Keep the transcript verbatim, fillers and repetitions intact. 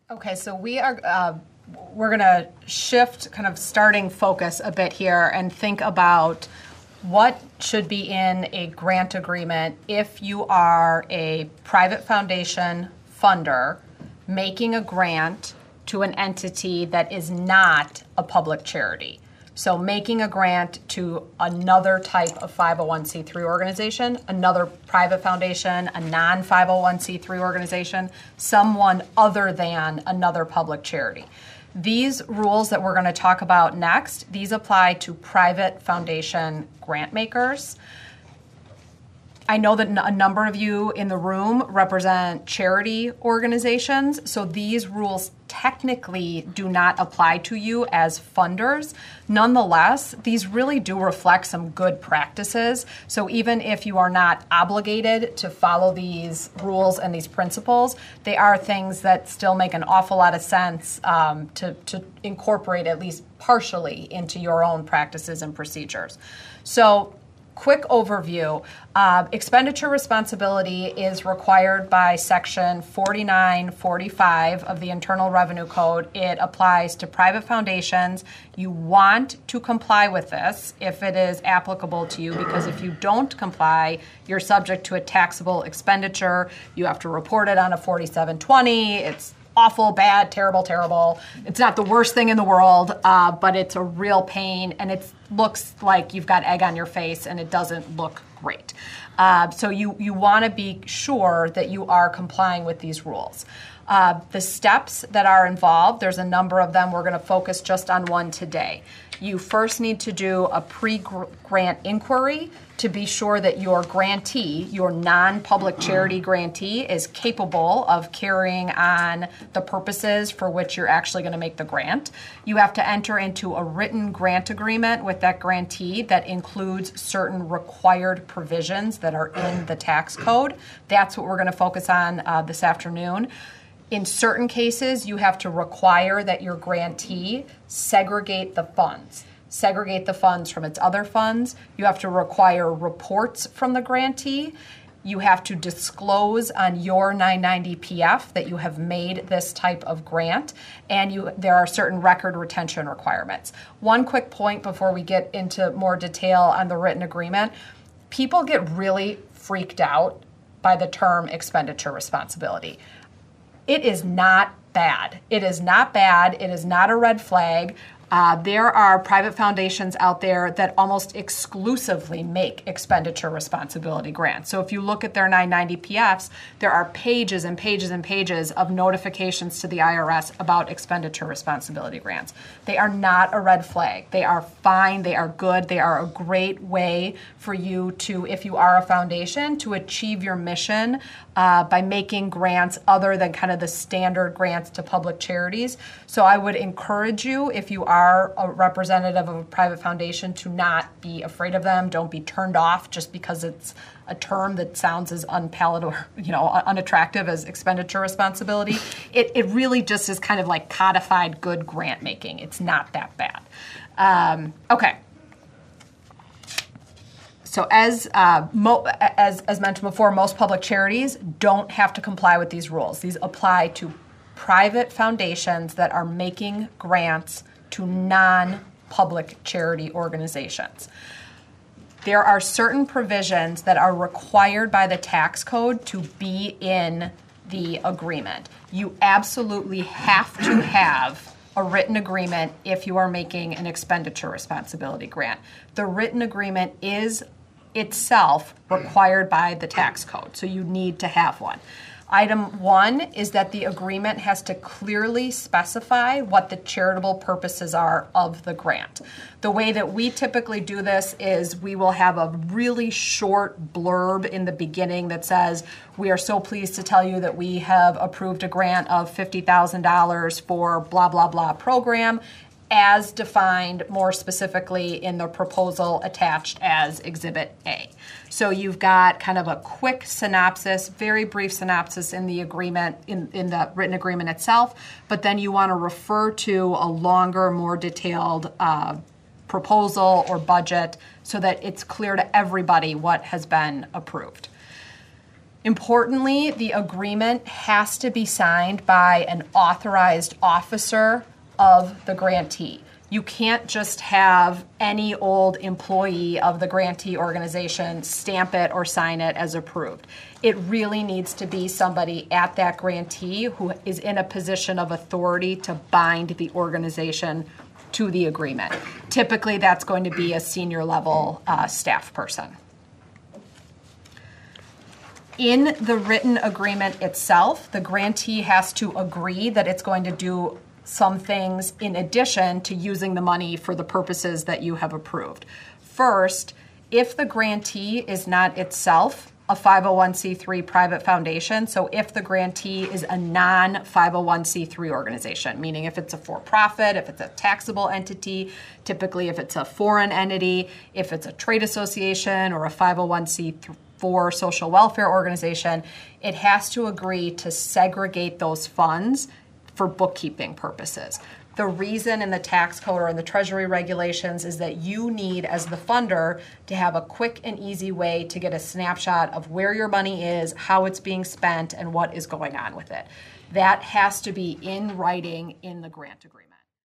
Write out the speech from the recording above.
Okay, so we are uh, we're going to shift kind of starting focus a bit here and think about what should be in a grant agreement if you are a private foundation funder making a grant to an entity that is not a public charity. So making a grant to another type of five oh one c three organization, another private foundation, a non five oh one c three organization, someone other than another public charity. These rules that we're going to talk about next, these apply to private foundation grant makers. I know that a number of you in the room represent charity organizations, so these rules technically do not apply to you as funders. Nonetheless, these really do reflect some good practices. So even if you are not obligated to follow these rules and these principles, they are things that still make an awful lot of sense um, to, to incorporate at least partially into your own practices and procedures. So quick overview. Uh, expenditure responsibility is required by Section forty-nine forty-five of the Internal Revenue Code. It applies to private foundations. You want to comply with this if it is applicable to you, because if you don't comply, you're subject to a taxable expenditure. You have to report it on a forty-seven twenty. It's awful, bad, terrible, terrible. It's not the worst thing in the world, uh, but it's a real pain, and it looks like you've got egg on your face, and it doesn't look great. Uh, so you, you want to be sure that you are complying with these rules. Uh, the steps that are involved, there's a number of them. We're going to focus just on one today. You first need to do a pre-grant inquiry to be sure that your grantee, your non-public charity grantee, is capable of carrying on the purposes for which you're actually going to make the grant. You have to enter into a written grant agreement with that grantee that includes certain required provisions that are in the tax code. That's what we're going to focus on uh, this afternoon. In certain cases, you have to require that your grantee segregate the funds. Segregate the funds from its other funds. You have to require reports from the grantee. You have to disclose on your nine ninety P F that you have made this type of grant, and you there are certain record retention requirements. One quick point before we get into more detail on the written agreement. People get really freaked out by the term expenditure responsibility. It is not bad. It is not bad. It is not a red flag. Uh, there are private foundations out there that almost exclusively make expenditure responsibility grants. So if you look at their nine ninety P Fs, there are pages and pages and pages of notifications to the I R S about expenditure responsibility grants. They are not a red flag. They are fine. They are good. They are a great way for you to, if you are a foundation, to achieve your mission uh, by making grants other than kind of the standard grants to public charities. So I would encourage you, if you are are a representative of a private foundation, to not be afraid of them. Don't be turned off just because it's a term that sounds as unpalatable, you know, unattractive as expenditure responsibility. It, it really just is kind of like codified good grant making. It's not that bad. Um, okay. So as, uh, mo- as as mentioned before, most public charities don't have to comply with these rules. These apply to private foundations that are making grants to non-public charity organizations. There are certain provisions that are required by the tax code to be in the agreement. You absolutely have to have a written agreement if you are making an expenditure responsibility grant. The written agreement is itself required by the tax code, so you need to have one. Item one is that the agreement has to clearly specify what the charitable purposes are of the grant. The way that we typically do this is we will have a really short blurb in the beginning that says, we are so pleased to tell you that we have approved a grant of fifty thousand dollars for blah, blah, blah program, as defined more specifically in the proposal attached as Exhibit A. So you've got kind of a quick synopsis, very brief synopsis in the agreement, in, in the written agreement itself, but then you want to refer to a longer, more detailed uh, proposal or budget so that it's clear to everybody what has been approved. Importantly, the agreement has to be signed by an authorized officer of the grantee. You can't just have any old employee of the grantee organization stamp it or sign it as approved. It really needs to be somebody at that grantee who is in a position of authority to bind the organization to the agreement. Typically, that's going to be a senior level uh, staff person. In the written agreement itself, the grantee has to agree that it's going to do some things in addition to using the money for the purposes that you have approved. First, if the grantee is not itself a five oh one c three private foundation, so if the grantee is a non five oh one c three organization, meaning if it's a for-profit, if it's a taxable entity, typically if it's a foreign entity, if it's a trade association or a five oh one c four social welfare organization, it has to agree to segregate those funds for bookkeeping purposes. The reason in the tax code or in the Treasury regulations is that you need, as the funder, to have a quick and easy way to get a snapshot of where your money is, how it's being spent, and what is going on with it. That has to be in writing in the grant agreement.